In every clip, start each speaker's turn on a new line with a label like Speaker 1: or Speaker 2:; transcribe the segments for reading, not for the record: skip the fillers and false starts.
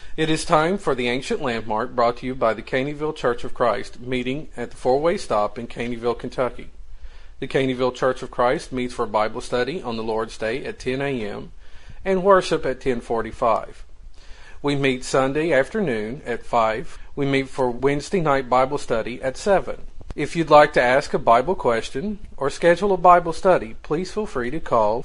Speaker 1: It is time for the Ancient Landmark, brought to you by the Caneyville Church of Christ, meeting at the four-way stop in Caneyville, Kentucky. The Caneyville Church of Christ meets for Bible study on the Lord's Day at 10 a.m. and worship at 10:45. We meet Sunday afternoon at 5. We meet for Wednesday night Bible study at 7. If you'd like to ask a Bible question or schedule a Bible study, please feel free to call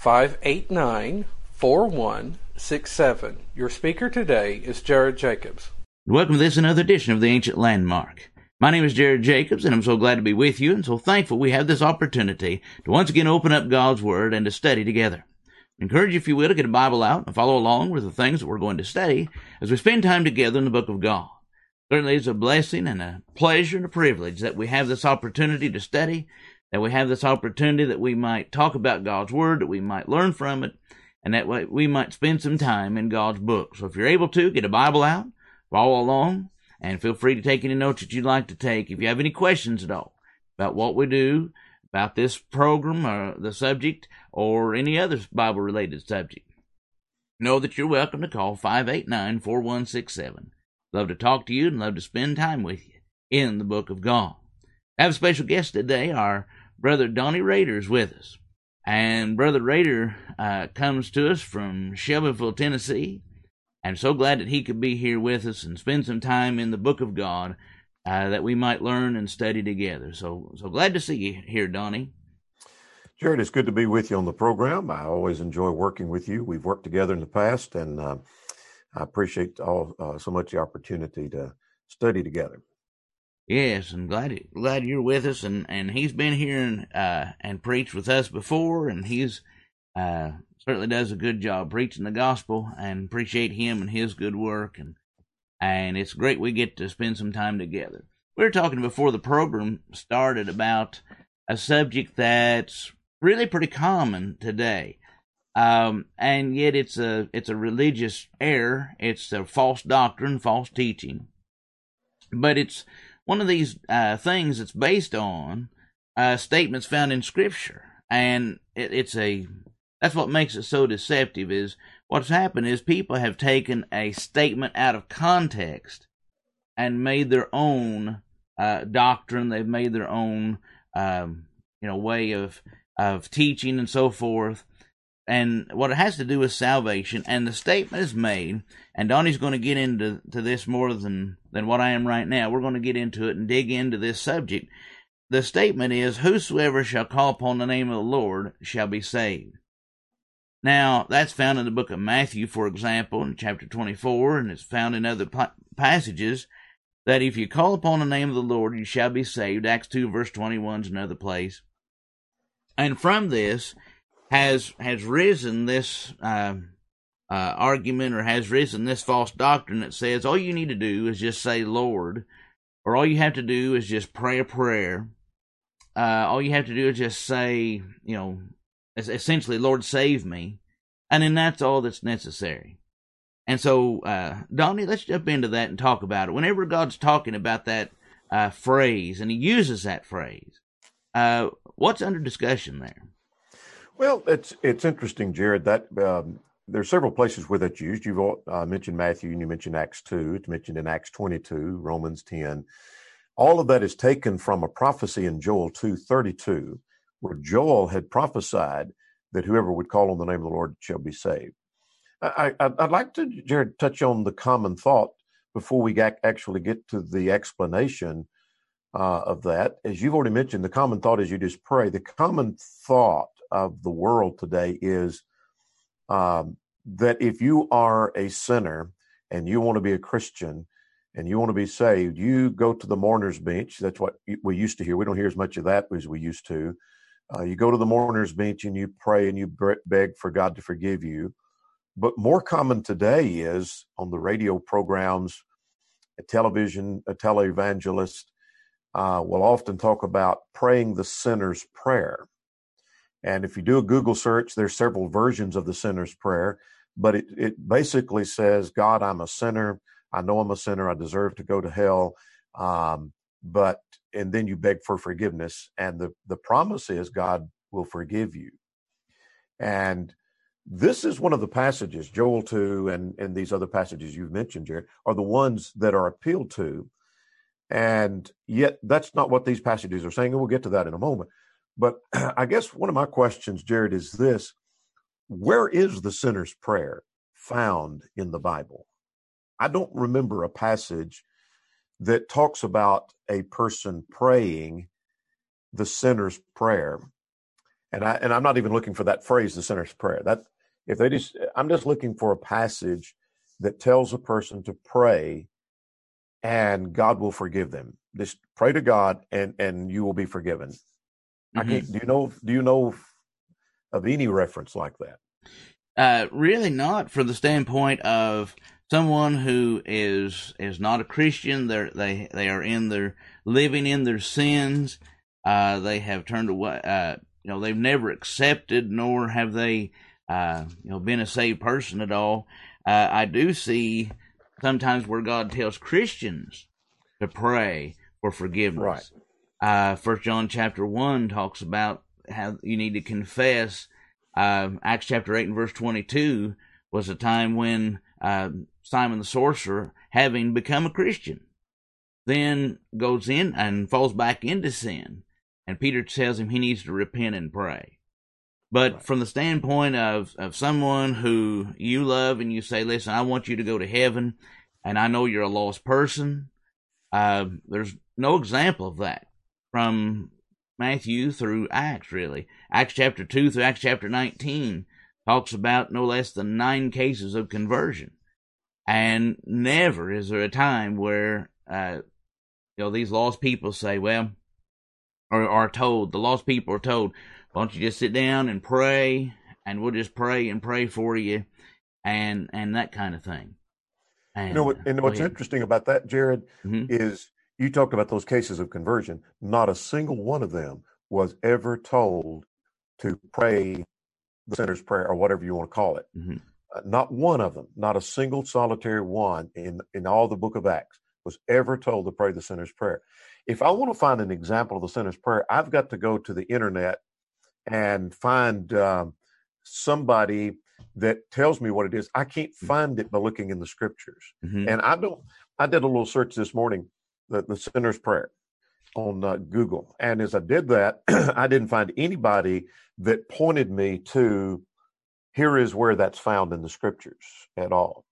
Speaker 1: 589-4167. Your speaker today is Jared Jacobs.
Speaker 2: Welcome to this another edition of the Ancient Landmark. My name is Jared Jacobs, and I'm so glad to be with you, and so thankful we have this opportunity to once again open up God's Word and to study together. I encourage you, if you will, to get a Bible out and follow along with the things that we're going to study as we spend time together in the book of God. Certainly it's a blessing and a pleasure and a privilege that we have this opportunity to study, that we have this opportunity that we might talk about God's Word, that we might learn from it, and that way we might spend some time in God's book. So if you're able to, get a Bible out, follow along, and feel free to take any notes that you'd like to take. If you have any questions at all about what we do, about this program or the subject, or any other Bible-related subject, know that you're welcome to call 589-4167. Love to talk to you and love to spend time with you in the book of God. I have a special guest today. Our brother Donnie Rader is with us. And Brother Rader comes to us from Shelbyville, Tennessee. I'm so glad that he could be here with us and spend some time in the book of God that we might learn and study together. So glad to see you here, Donnie.
Speaker 3: Jared, it's good to be with you on the program. I always enjoy working with you. We've worked together in the past, and I appreciate so much the opportunity to study together.
Speaker 2: Yes, I'm glad you're with us, and he's been here and preached with us before, and he's certainly does a good job preaching the gospel, and appreciate him and his good work, and it's great we get to spend some time together. We were talking before the program started about a subject that's really pretty common today, and yet it's a religious error. It's a false doctrine, false teaching, but it's one of these things that's based on statements found in Scripture, and that's what makes it so deceptive. Is what's happened is people have taken a statement out of context and made their own doctrine. They've made their own way of teaching and so forth. And what it has to do with salvation, and the statement is made, and Donnie's going to get into this more than what I am right now. We're going to get into it and dig into this subject. The statement is, whosoever shall call upon the name of the Lord shall be saved. Now, that's found in the book of Matthew, for example, in chapter 24, and it's found in other passages, that if you call upon the name of the Lord, you shall be saved. Acts 2, verse 21 is another place. And from this has risen this argument, or has risen this false doctrine that says all you need to do is just say Lord, or all you have to do is just pray a prayer. All you have to do is just say, essentially, Lord, save me. And then that's all that's necessary. And so, Donnie, let's jump into that and talk about it. Whenever God's talking about that phrase, and he uses that phrase, what's under discussion there?
Speaker 3: Well, it's interesting, Jared, that there's several places where that's used. You've mentioned Matthew, and you mentioned Acts 2. It's mentioned in Acts 22, Romans 10. All of that is taken from a prophecy in Joel 2:32, where Joel had prophesied that whoever would call on the name of the Lord shall be saved. I'd like to, Jared, touch on the common thought before we actually get to the explanation of that. As you've already mentioned, the common thought is you just pray. The common thought of the world today is that if you are a sinner and you want to be a Christian and you want to be saved, you go to the mourner's bench. That's what we used to hear. We don't hear as much of that as we used to. You go to the mourner's bench and you pray and you beg for God to forgive you. But more common today is on the radio programs, television, a televangelist will often talk about praying the sinner's prayer. And if you do a Google search, there's several versions of the sinner's prayer, but it basically says, God, I'm a sinner. I know I'm a sinner. I deserve to go to hell. And then you beg for forgiveness. And the promise is God will forgive you. And This is one of the passages, Joel 2 and these other passages you've mentioned, Jared, are the ones that are appealed to. And yet that's not what these passages are saying. And we'll get to that in a moment. But I guess one of my questions, Jared, is this: where is the sinner's prayer found in the Bible? I don't remember a passage that talks about a person praying the sinner's prayer. And I'm not even looking for that phrase, the sinner's prayer. I'm just looking for a passage that tells a person to pray and God will forgive them. Just pray to God and you will be forgiven. Mm-hmm. Do you know of any reference like that?
Speaker 2: Really not, from the standpoint of someone who is not a Christian. They are living in their sins. They have turned away. They've never accepted, nor have they been a saved person at all. I do see sometimes where God tells Christians to pray for forgiveness. Right. 1 John chapter 1 talks about how you need to confess. Acts chapter 8 and verse 22 was a time when Simon the sorcerer, having become a Christian, then goes in and falls back into sin. And Peter tells him he needs to repent and pray. But right. From the standpoint of someone who you love and you say, listen, I want you to go to heaven, and I know you're a lost person, there's no example of that from Matthew through Acts, really. Acts chapter 2 through Acts chapter 19 talks about no less than 9 cases of conversion. And never is there a time where these lost people say, well, or are told, the lost people are told, why don't you just sit down and pray, and we'll just pray and pray for you, and that kind of thing. And,
Speaker 3: what's interesting about that, Jared, mm-hmm. is you talked about those cases of conversion. Not a single one of them was ever told to pray the sinner's prayer, or whatever you want to call it. Mm-hmm. Not one of them, not a single solitary one in all the book of Acts was ever told to pray the sinner's prayer. If I want to find an example of the sinner's prayer, I've got to go to the internet and find somebody that tells me what it is. I can't find it by looking in the scriptures. Mm-hmm. And I did a little search this morning, the sinner's prayer on Google. And as I did that, I didn't find anybody that pointed me to, here is where that's found in the scriptures at all.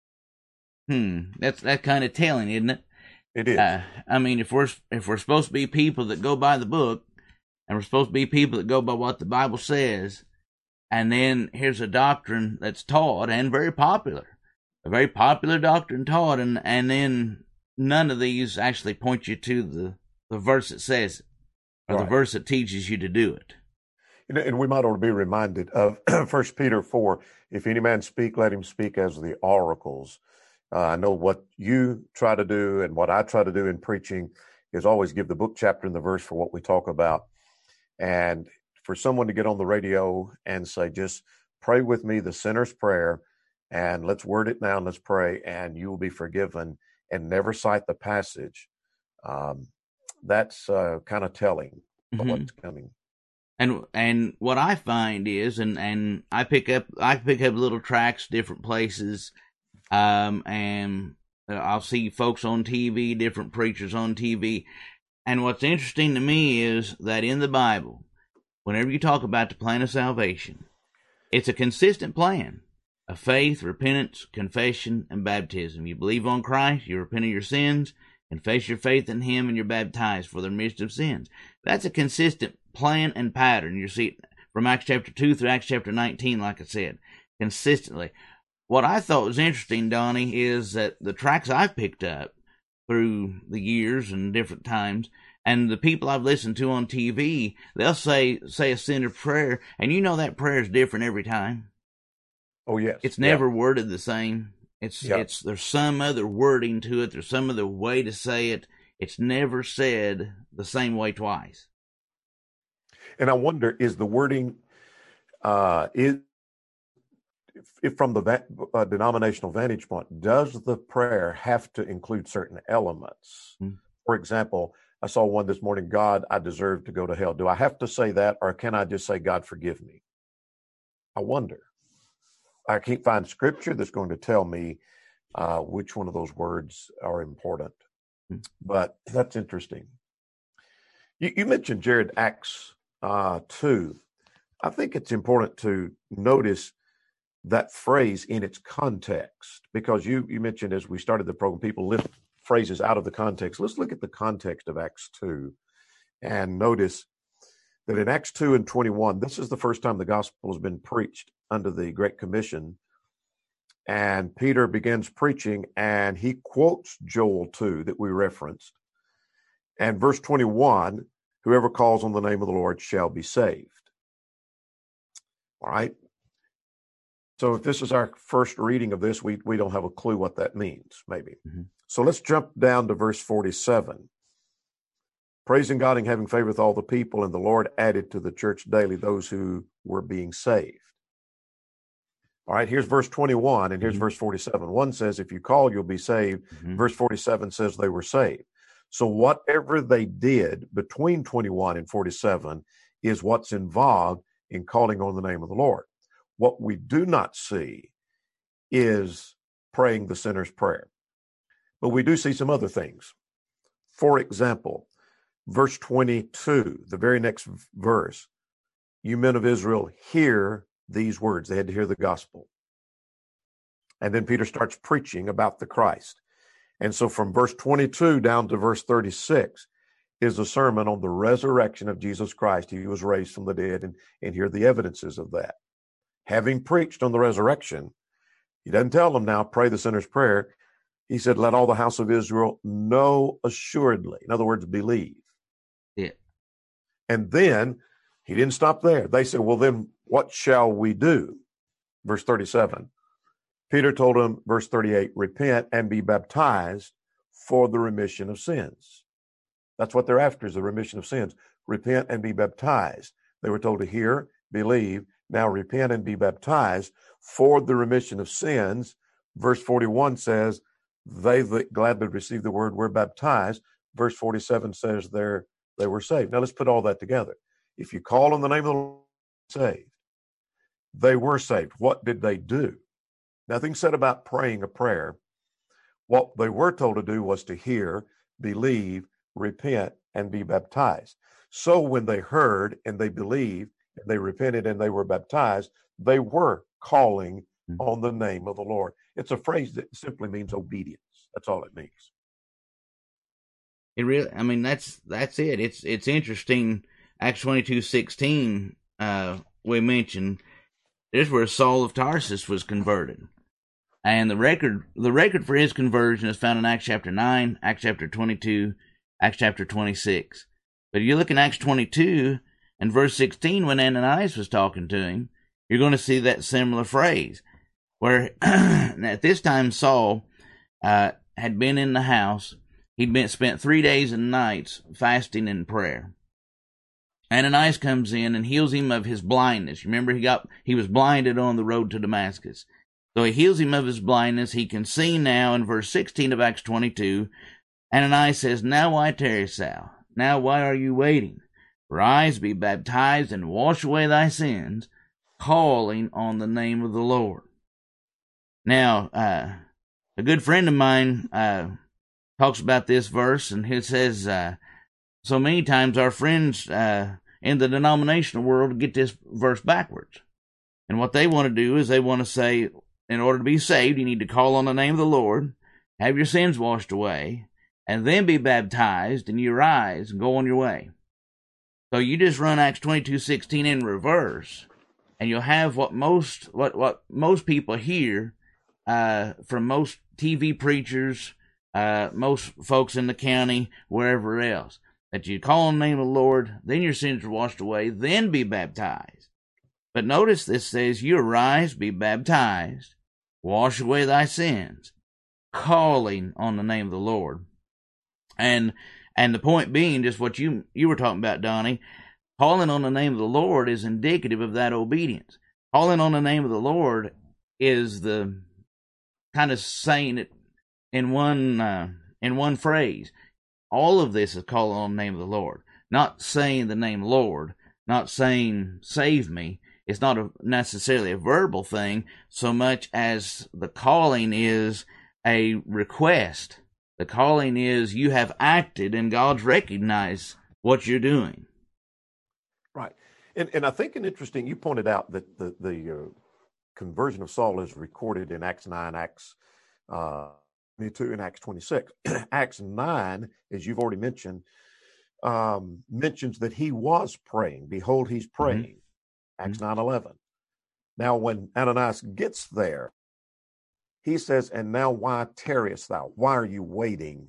Speaker 2: That's kind of telling, isn't it?
Speaker 3: It is.
Speaker 2: I mean, if we're supposed to be people that go by the book, and we're supposed to be people that go by what the Bible says, and then here's a doctrine that's taught and very popular, a very popular doctrine taught, and then none of these actually point you to the verse that says it, or right. The verse that teaches you to do it.
Speaker 3: And we might ought to be reminded of 1 Peter 4, if any man speak, let him speak as the oracles. I know what you try to do and what I try to do in preaching is always give the book, chapter, and the verse for what we talk about. And for someone to get on the radio and say, just pray with me the sinner's prayer, and let's word it now, and let's pray, and you will be forgiven, and never cite the passage, that's kind of telling of what's coming.
Speaker 2: And what I find is, and I pick up little tracts different places, and I'll see folks on TV, different preachers on TV. And what's interesting to me is that in the Bible, whenever you talk about the plan of salvation, it's a consistent plan of faith, repentance, confession, and baptism. You believe on Christ, you repent of your sins, confess your faith in Him, and you're baptized for the remission of sins. That's a consistent plan and pattern. You see it from Acts chapter 2 through Acts chapter 19, like I said, consistently. What I thought was interesting, Donnie, is that the tracks I've picked up through the years and different times, and the people I've listened to on TV, they'll say a sinner's prayer, and you know that prayer is different every time.
Speaker 3: Oh, yes.
Speaker 2: It's never worded the same. There's some other wording to it. There's some other way to say it. It's never said the same way twice.
Speaker 3: And I wonder, is the wording, if from the denominational vantage point, does the prayer have to include certain elements? Mm-hmm. For example, I saw one this morning, God, I deserve to go to hell. Do I have to say that, or can I just say, God, forgive me? I wonder. I can't find scripture that's going to tell me which one of those words are important. But that's interesting. You mentioned, Jared, Acts 2. I think it's important to notice that phrase in its context, because you mentioned as we started the program, people lift phrases out of the context. Let's look at the context of Acts 2 and notice that in Acts 2 and 21, this is the first time the gospel has been preached under the Great Commission. And Peter begins preaching, and he quotes Joel 2 that we referenced. And verse 21, whoever calls on the name of the Lord shall be saved. All right. So if this is our first reading of this, we don't have a clue what that means, maybe. Mm-hmm. So let's jump down to verse 47. Praising God and having favor with all the people, and the Lord added to the church daily those who were being saved. All right, here's verse 21, and here's verse 47. One says, if you call, you'll be saved. Verse 47 says they were saved. So whatever they did between 21 and 47 is what's involved in calling on the name of the Lord. What we do not see is praying the sinner's prayer. But we do see some other things. For example, verse 22, the very next verse, you men of Israel, hear these words. They had to hear the gospel. And then Peter starts preaching about the Christ. And so from verse 22 down to verse 36 is a sermon on the resurrection of Jesus Christ. He was raised from the dead, and here are the evidences of that. Having preached on the resurrection, he doesn't tell them now, pray the sinner's prayer. He said, let all the house of Israel know assuredly. In other words, believe.
Speaker 2: Yeah.
Speaker 3: And then he didn't stop there. They said, well, then what shall we do? Verse 37. Peter told them, verse 38, repent and be baptized for the remission of sins. That's what they're after, is the remission of sins. Repent and be baptized. They were told to hear, believe. Now repent and be baptized for the remission of sins. Verse 41 says, they that gladly received the word were baptized. Verse 47 says they were saved. Now let's put all that together. If you call on the name of the Lord, saved. They were saved. What did they do? Nothing said about praying a prayer. What they were told to do was to hear, believe, repent, and be baptized. So when they heard and they believed, and they repented and they were baptized, they were calling on the name of the Lord. It's a phrase that simply means obedience. That's all it means.
Speaker 2: It really, I mean, that's it. It's interesting. Acts 22:16, we mentioned, this is where Saul of Tarsus was converted. And the record for his conversion is found in Acts chapter 9, Acts chapter 22, Acts chapter 26. But you look in Acts 22 and verse 16, when Ananias was talking to him, you're going to see that similar phrase, where at this time Saul had been in the house. He'd spent 3 days and nights fasting in prayer. Ananias comes in and heals him of his blindness. Remember, he was blinded on the road to Damascus. So he heals him of his blindness. He can see now in verse 16 of Acts 22. Ananias says, now why tarry thou? Now why are you waiting? Rise, be baptized, and wash away thy sins, calling on the name of the Lord. Now, a good friend of mine talks about this verse, and he says, so many times our friends in the denominational world get this verse backwards. And what they want to do is they want to say, in order to be saved, you need to call on the name of the Lord, have your sins washed away, and then be baptized, and you rise and go on your way. So you just run Acts 22:16 in reverse, and you'll have what most people hear from most TV preachers, most folks in the county, wherever else. That you call on the name of the Lord, then your sins are washed away, then be baptized. But notice this says, you arise, be baptized, wash away thy sins, calling on the name of the Lord. And the point being, just what you were talking about, Donnie, calling on the name of the Lord is indicative of that obedience. Calling on the name of the Lord is the kind of saying it in one phrase. All of this is calling on the name of the Lord, not saying the name Lord, not saying save me. it's not necessarily a verbal thing so much as the calling is a request. The calling is you have acted and God's recognized what you're doing.
Speaker 3: Right. And I think you pointed out that the conversion of Saul is recorded in Acts 9, Acts 22, and Acts 26. Acts 9, as you've already mentioned, mentions that he was praying. Behold, he's praying. Acts 9:11. Now, when Ananias gets there, he says, and now why tarriest thou? Why are you waiting?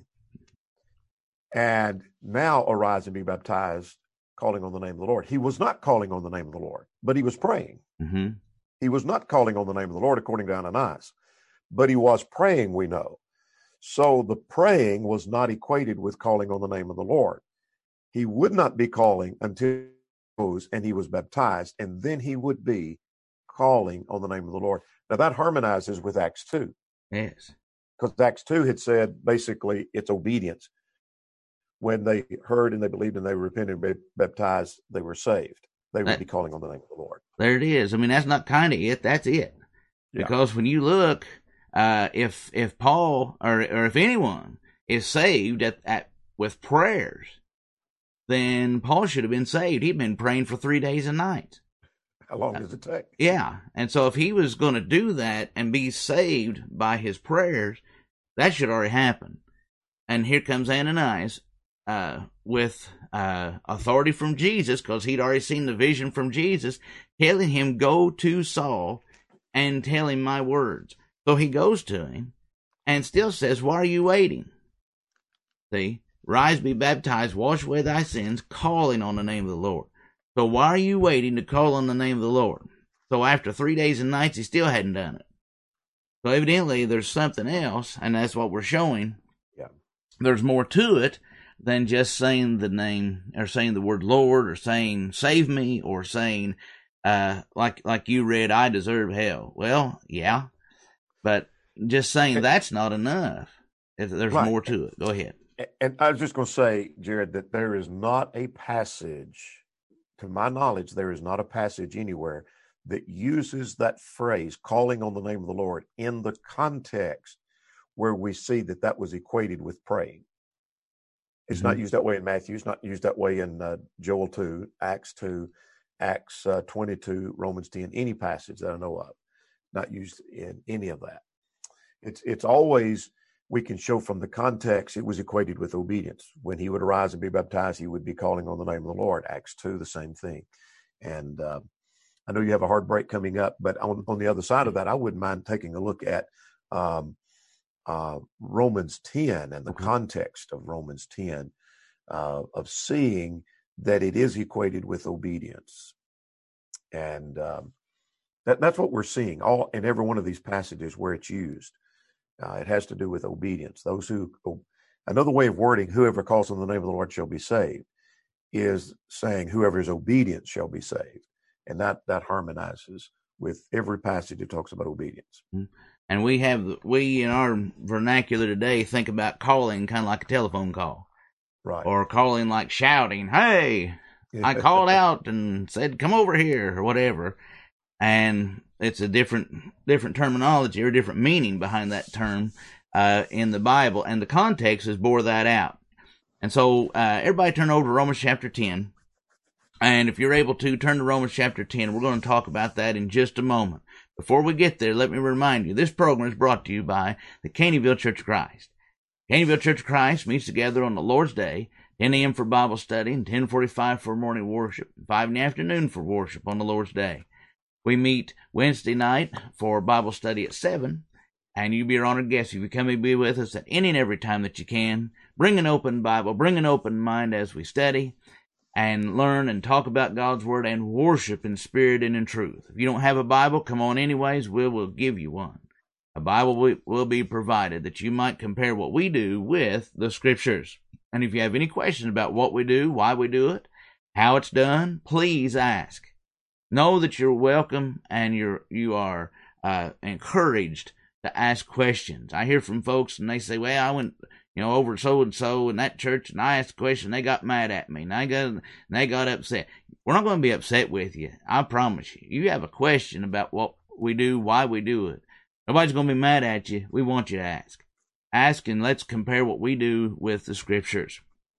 Speaker 3: And now arise and be baptized, calling on the name of the Lord. He was not calling on the name of the Lord, but he was praying. He was not calling on the name of the Lord, according to Ananias, but he was praying, we know. So the praying was not equated with calling on the name of the Lord. He would not be calling until he rose and he was baptized, and then he would be calling on the name of the Lord. Now that harmonizes with Acts 2.
Speaker 2: Yes.
Speaker 3: Because Acts 2 had said basically it's obedience. When they heard and they believed and they repented and baptized, they were saved. They would be calling on the name of the Lord.
Speaker 2: There it is. I mean, that's not kind of it. That's it. Yeah. Because when you look, if Paul or if anyone is saved with prayers, then Paul should have been saved. He'd been praying for 3 days and nights.
Speaker 3: How long does it take?
Speaker 2: Yeah. And so if he was going to do that and be saved by his prayers, that should already happen. And here comes Ananias with authority from Jesus, because he'd already seen the vision from Jesus, telling him, go to Saul and tell him my words. So he goes to him and still says, why are you waiting? See? Rise, be baptized, wash away thy sins, calling on the name of the Lord. So why are you waiting to call on the name of the Lord? So after 3 days and nights, he still hadn't done it. So evidently there's something else, and that's what we're showing.
Speaker 3: Yeah.
Speaker 2: There's more to it than just saying the name, or saying the word Lord, or saying save me, or saying, like you read, I deserve hell. Well, yeah, but just saying that's not enough. There's more to it. Go ahead.
Speaker 3: And I was just going to say, Jared, that there is not a passage, to my knowledge, there is not a passage anywhere that uses that phrase, calling on the name of the Lord, in the context where we see that was equated with praying. It's not used that way in Matthew. It's not used that way in Joel 2, Acts 2, Acts 22, Romans 10, any passage that I know of. Not used in any of that. It's always... we can show from the context it was equated with obedience. When he would arise and be baptized, he would be calling on the name of the Lord. Acts 2, the same thing. And I know you have a hard break coming up, but on the other side of that, I wouldn't mind taking a look at Romans 10 and the context of Romans 10, of seeing that it is equated with obedience. And that's what we're seeing all in every one of these passages where it's used. It has to do with obedience. Another way of wording, whoever calls on the name of the Lord shall be saved, is saying whoever is obedient shall be saved. And that harmonizes with every passage that talks about obedience.
Speaker 2: And we in our vernacular today think about calling kind of like a telephone call.
Speaker 3: Right.
Speaker 2: Or calling like shouting, hey, I called out and said, come over here, or whatever. And it's a different terminology or different meaning behind that term in the Bible, and the context has bore that out. And so everybody turn over to Romans chapter 10, and if you're able to, turn to Romans chapter 10. We're going to talk about that in just a moment. Before we get there, let me remind you, this program is brought to you by the Caneyville Church of Christ. Caneyville Church of Christ meets together on the Lord's Day, 10 a.m. for Bible study, and 10:45 for morning worship, 5 in the afternoon for worship on the Lord's Day. We meet Wednesday night for Bible study at 7, and you be our honored guest if you come and be with us at any and every time that you can. Bring an open Bible, bring an open mind as we study and learn and talk about God's Word and worship in spirit and in truth. If you don't have a Bible, come on anyways. We'll give you one. A Bible will be provided that you might compare what we do with the Scriptures. And if you have any questions about what we do, why we do it, how it's done, please ask. Know that you're welcome and you are encouraged to ask questions. I hear from folks and they say, well, over so-and-so in that church, and I asked a question, they got mad at me, and they got upset. We're not going to be upset with you. I promise you. You have a question about what we do, why we do it. Nobody's going to be mad at you. We want you to ask. Ask, and let's compare what we do with the scriptures.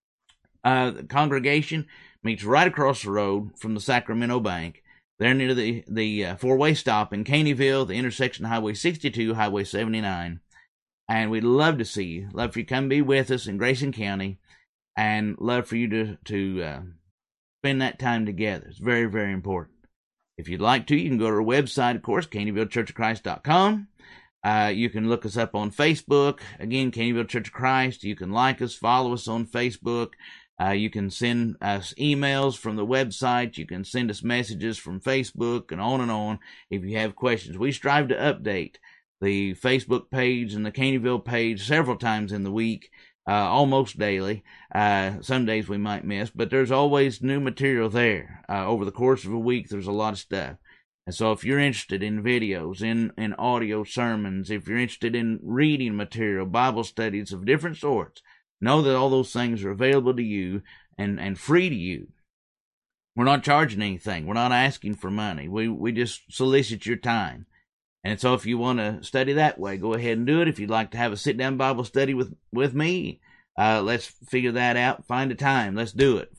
Speaker 2: The congregation meets right across the road from the Sacramento Bank. They're near the four-way stop in Caneyville, the intersection of Highway 62, Highway 79. And we'd love to see you. Love for you to come be with us in Grayson County, and love for you to spend that time together. It's very, very important. If you'd like to, you can go to our website, of course, CaneyvilleChurchOfChrist.com. You can look us up on Facebook. Again, Caneyville Church of Christ. You can like us, follow us on Facebook. You can send us emails from the website. You can send us messages from Facebook, and on if you have questions. We strive to update the Facebook page and the Caneyville page several times in the week, almost daily. Some days we might miss, but there's always new material there. Over the course of a week, there's a lot of stuff. And so if you're interested in videos, in audio sermons, if you're interested in reading material, Bible studies of different sorts, know that all those things are available to you and free to you. We're not charging anything. We're not asking for money. We just solicit your time. And so if you want to study that way, go ahead and do it. If you'd like to have a sit-down Bible study with me, let's figure that out. Find a time. Let's do it.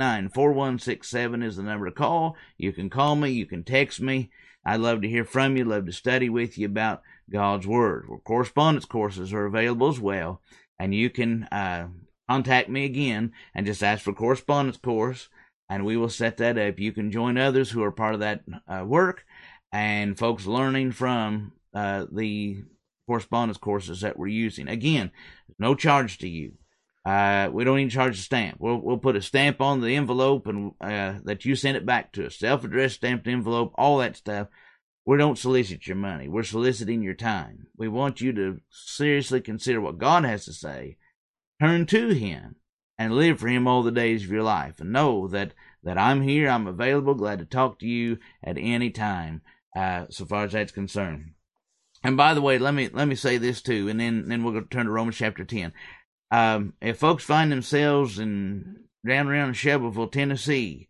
Speaker 2: 589-4167 is the number to call. You can call me. You can text me. I'd love to hear from you. Love to study with you about God's Word. Well, correspondence courses are available as well. And you can contact me again and just ask for correspondence course, and we will set that up. You can join others who are part of that work, and folks learning from the correspondence courses that we're using. Again, no charge to you. We don't even charge a stamp. We'll put a stamp on the envelope and that you send it back to us. Self-addressed stamped envelope, all that stuff. We don't solicit your money. We're soliciting your time. We want you to seriously consider what God has to say. Turn to Him and live for Him all the days of your life. And know that I'm here, I'm available, glad to talk to you at any time, so far as that's concerned. And by the way, let me say this too, and then we're going to turn to Romans chapter 10. If folks find themselves down around in Shelbyville, Tennessee,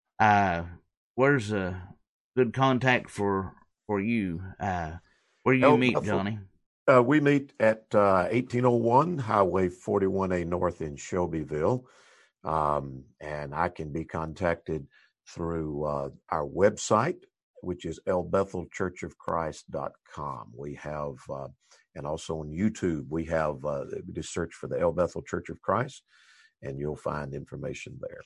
Speaker 2: where's a good contact for you? Where do you meet, Johnny?
Speaker 3: We meet at 1801 Highway 41A North in Shelbyville, and I can be contacted through our website, which is elbethelchurchofchrist.com. We have, and also on YouTube, we have, just search for the El Bethel Church of Christ, and you'll find information there.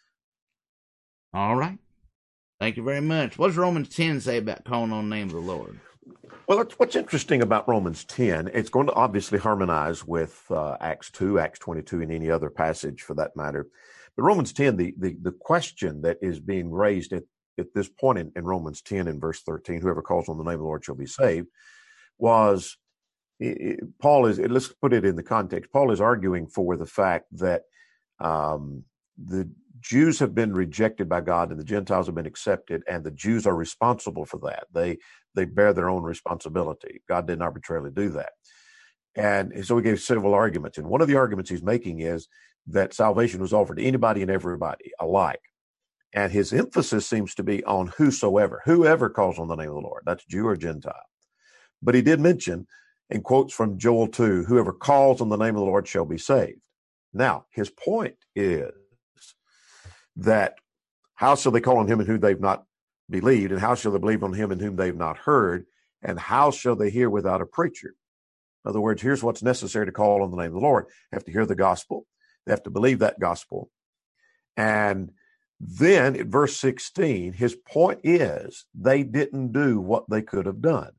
Speaker 2: All right. Thank you very much. What does Romans 10 say about calling on the name of the Lord?
Speaker 3: Well, what's interesting about Romans 10, it's going to obviously harmonize with Acts 2, Acts 22, and any other passage for that matter. But Romans 10, the question that is being raised at this point in Romans 10 and verse 13, whoever calls on the name of the Lord shall be saved, was, Paul is, let's put it in the context, Paul is arguing for the fact that the Jews have been rejected by God and the Gentiles have been accepted, and the Jews are responsible for that. They bear their own responsibility. God didn't arbitrarily do that. And so he gave several arguments. And one of the arguments he's making is that salvation was offered to anybody and everybody alike. And his emphasis seems to be on whoever calls on the name of the Lord. That's Jew or Gentile. But he did mention, in quotes from Joel 2, whoever calls on the name of the Lord shall be saved. Now, his point is that how shall they call on him in whom they've not believed, and how shall they believe on him in whom they've not heard, and how shall they hear without a preacher? In other words, here's what's necessary to call on the name of the Lord. They have to hear the gospel. They have to believe that gospel. And then at verse 16, his point is they didn't do what they could have done.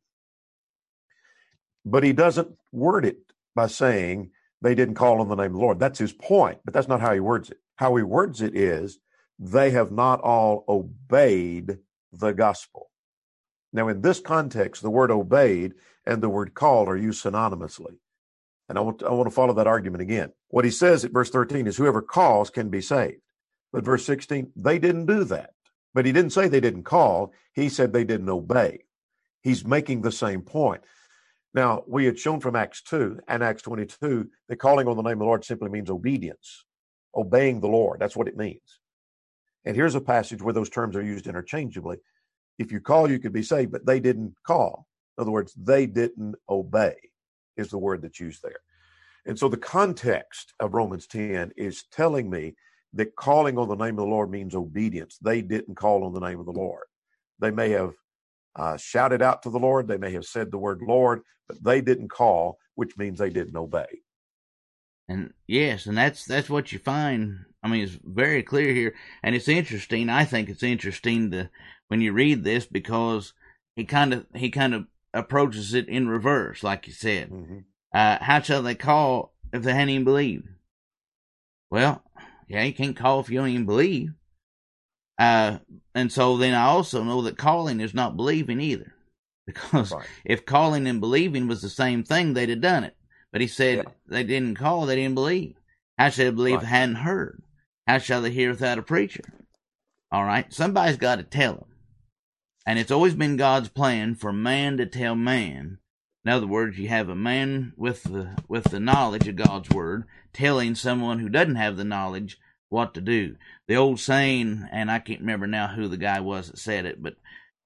Speaker 3: But he doesn't word it by saying they didn't call on the name of the Lord. That's his point, but that's not how he words it. How he words it is, they have not all obeyed the gospel. Now, in this context, the word obeyed and the word called are used synonymously. And I want to follow that argument again. What he says at verse 13 is whoever calls can be saved. But verse 16, they didn't do that. But he didn't say they didn't call. He said they didn't obey. He's making the same point. Now, we had shown from Acts 2 and Acts 22 that calling on the name of the Lord simply means obedience, obeying the Lord. That's what it means. And here's a passage where those terms are used interchangeably. If you call, you could be saved, but they didn't call. In other words, they didn't obey is the word that's used there. And so the context of Romans 10 is telling me that calling on the name of the Lord means obedience. They didn't call on the name of the Lord. They may have shouted out to the Lord. They may have said the word Lord, but they didn't call, which means they didn't obey.
Speaker 2: And yes, and that's what you find. I mean, it's very clear here, and it's interesting. I think it's interesting when you read this, because he kind of approaches it in reverse, like you said.
Speaker 3: Mm-hmm.
Speaker 2: How shall they call if they hadn't even believed? Well, yeah, you can't call if you don't even believe. And so then I also know that calling is not believing either, because if calling and believing was the same thing, they'd have done it. But he said they didn't call, they didn't believe. How shall they believe if they hadn't heard? How shall they hear without a preacher? All right, somebody's got to tell them. And it's always been God's plan for man to tell man. In other words, you have a man with the knowledge of God's word telling someone who doesn't have the knowledge what to do. The old saying, and I can't remember now who the guy was that said it, but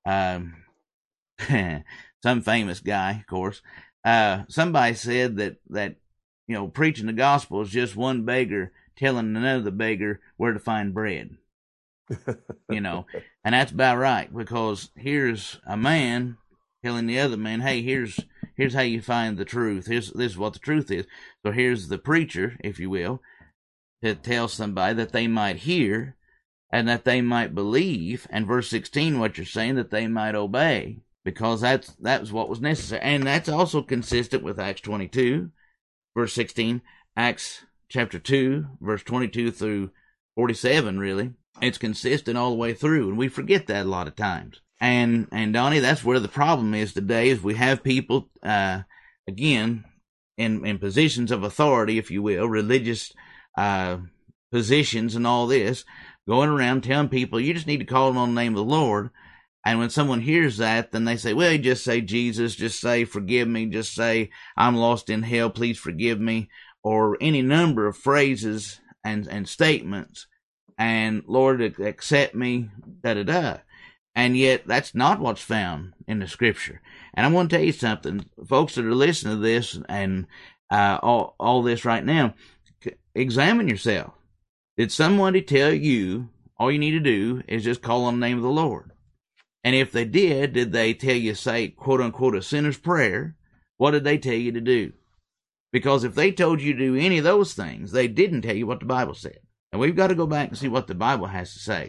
Speaker 2: some famous guy, of course. Somebody said that preaching the gospel is just one beggar telling another beggar where to find bread. And that's about right, because here's a man telling the other man, hey, here's how you find the truth. This is what the truth is. So here's the preacher, if you will, to tell somebody that they might hear and that they might believe. And verse 16, what you're saying, that they might obey, because that was what was necessary. And that's also consistent with Acts 22, verse 16, Acts chapter 2, verse 22 through 47, really. It's consistent all the way through, and we forget that a lot of times. And Donnie, that's where the problem is today, is we have people, again, in positions of authority, if you will, religious positions and all this, going around telling people, you just need to call on the name of the Lord. And when someone hears that, then they say, well, you just say Jesus, just say forgive me, just say I'm lost in hell, please forgive me, or any number of phrases and statements, and Lord, accept me, da-da-da. And yet, that's not what's found in the Scripture. And I want to tell you something, folks that are listening to this and all this right now, examine yourself. Did somebody tell you all you need to do is just call on the name of the Lord? And if they did they tell you, say, quote-unquote, a sinner's prayer? What did they tell you to do? Because if they told you to do any of those things, they didn't tell you what the Bible said. And we've got to go back and see what the Bible has to say.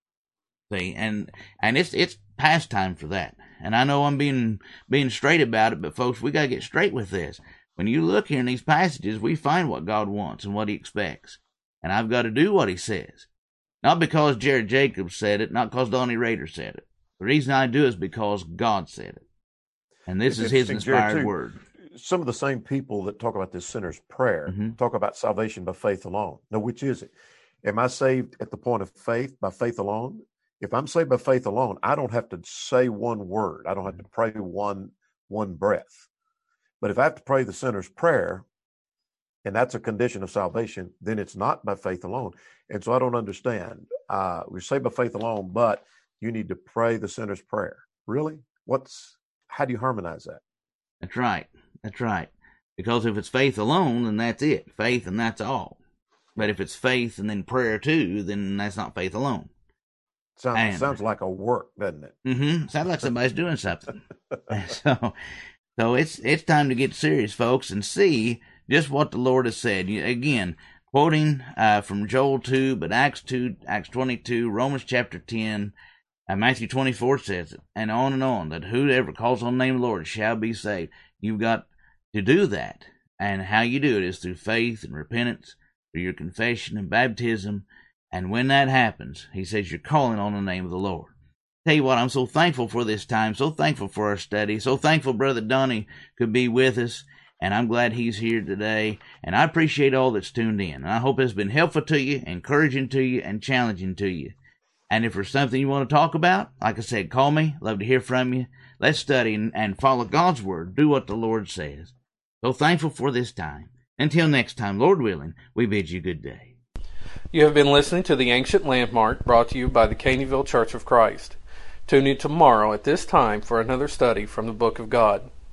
Speaker 2: See, and it's past time for that. And I know I'm being straight about it, but folks, we got to get straight with this. When you look here in these passages, we find what God wants and what he expects. And I've got to do what he says. Not because Jared Jacobs said it, not because Donnie Rader said it. The reason I do is because God said it. And this is his inspired word.
Speaker 3: Some of the same people that talk about this sinner's prayer talk about salvation by faith alone. Now, which is it? Am I saved at the point of faith, by faith alone? If I'm saved by faith alone, I don't have to say one word. I don't have to pray one breath. But if I have to pray the sinner's prayer, and that's a condition of salvation, then it's not by faith alone. And so I don't understand. We're saved by faith alone, but you need to pray the sinner's prayer. Really? How do you harmonize that?
Speaker 2: That's right. That's right. Because if it's faith alone, then that's it. Faith and that's all. But if it's faith and then prayer too, then that's not faith alone.
Speaker 3: Sounds like a work, doesn't it?
Speaker 2: Sounds like somebody's doing something. So it's time to get serious, folks, and see just what the Lord has said. Again, quoting from Joel 2, but Acts 2, Acts 22, Romans chapter 10, Matthew 24 says it, and on, that whoever calls on the name of the Lord shall be saved. You've got to do that. And how you do it is through faith and repentance, through your confession and baptism. And when that happens, he says you're calling on the name of the Lord. Tell you what, I'm so thankful for this time, so thankful for our study, so thankful Brother Donnie could be with us, and I'm glad he's here today, and I appreciate all that's tuned in. And I hope it's been helpful to you, encouraging to you, and challenging to you. And if there's something you want to talk about, like I said, call me. Love to hear from you. Let's study and follow God's Word. Do what the Lord says. So thankful for this time. Until next time, Lord willing, we bid you good day.
Speaker 1: You have been listening to The Ancient Landmark, brought to you by the Caneyville Church of Christ. Tune in tomorrow at this time for another study from the Book of God.